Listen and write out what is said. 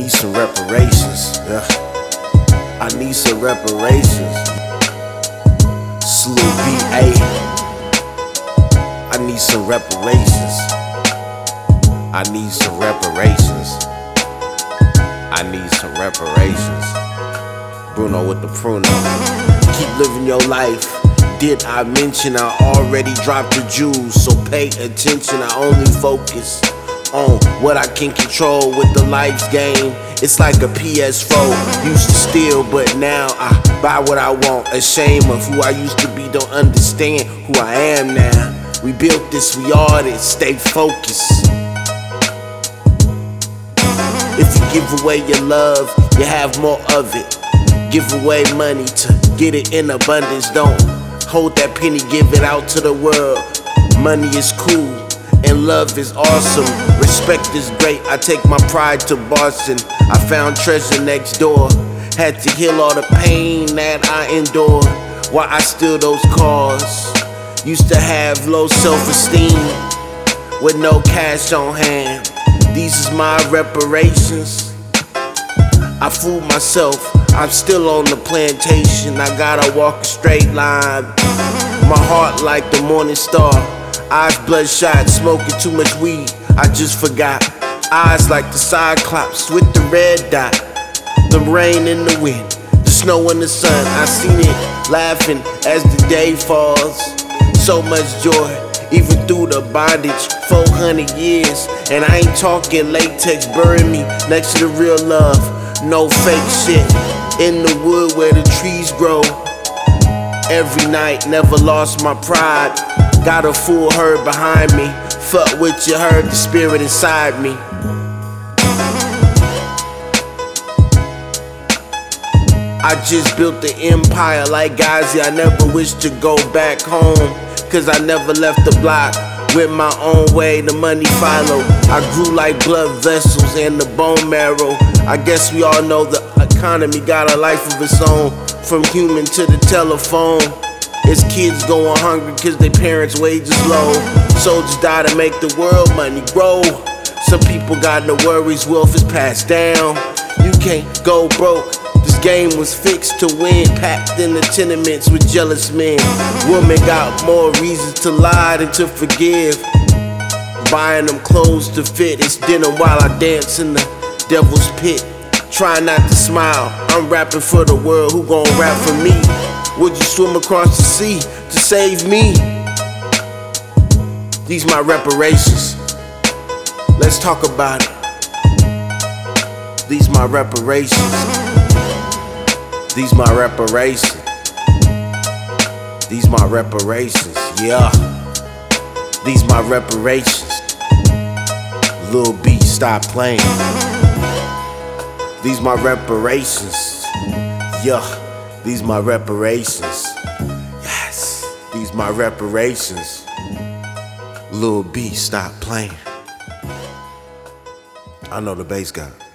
need some reparations. Yeah. I need some reparations. Salute BA. I need some reparations. I need some reparations. I need some reparations. Bruno with the Pruno. Keep living your life. Did I mention I already dropped the jewels? So pay attention, I only focus on what I can control with the life's game. It's like a PS4, used to steal, but now I buy what I want. Ashamed of who I used to be, don't understand who I am now. We built this, we are this, stay focused. If you give away your love, you have more of it. Give away money to get it in abundance. Don't hold that penny, give it out to the world. Money is cool and love is awesome. Respect is great, I take my pride to Boston. I found treasure next door. Had to heal all the pain that I endured while I steal those cars. Used to have low self-esteem with no cash on hand. These is my reparations. I fooled myself, I'm still on the plantation. I gotta walk a straight line. My heart like the morning star. Eyes bloodshot, smoking too much weed, I just forgot. Eyes like the Cyclops with the red dot. The rain and the wind, the snow and the sun. I seen it laughing as the day falls. So much joy, even through the bondage. 400 years, and I ain't talking latex. Bury me next to the real love. No fake shit. In the wood where the trees grow. Every night, never lost my pride. Got a full herd behind me. Fuck what you heard, the spirit inside me. I just built the empire like Ghazi. I never wish to go back home, cause I never left the block. Went my own way, the money followed. I grew like blood vessels and the bone marrow. I guess we all know the economy got a life of its own. From human to the telephone. It's kids going hungry cause their parents' wages low. Soldiers die to make the world money grow. Some people got no worries, wealth is passed down. You can't go broke. This game was fixed to win. Packed in the tenements with jealous men. Women got more reasons to lie than to forgive. Buying them clothes to fit. It's dinner while I dance in the devil's pit. Try not to smile. I'm rapping for the world. Who gon' rap for me? Would you swim across the sea to save me? These my reparations. Let's talk about it. These my reparations. These my reparations. These my reparations. Yeah. These my reparations. Lil B, stop playing. These my reparations. Yeah. These my reparations. Yes. These my reparations. Lil B, stop playing. I know the bass guy.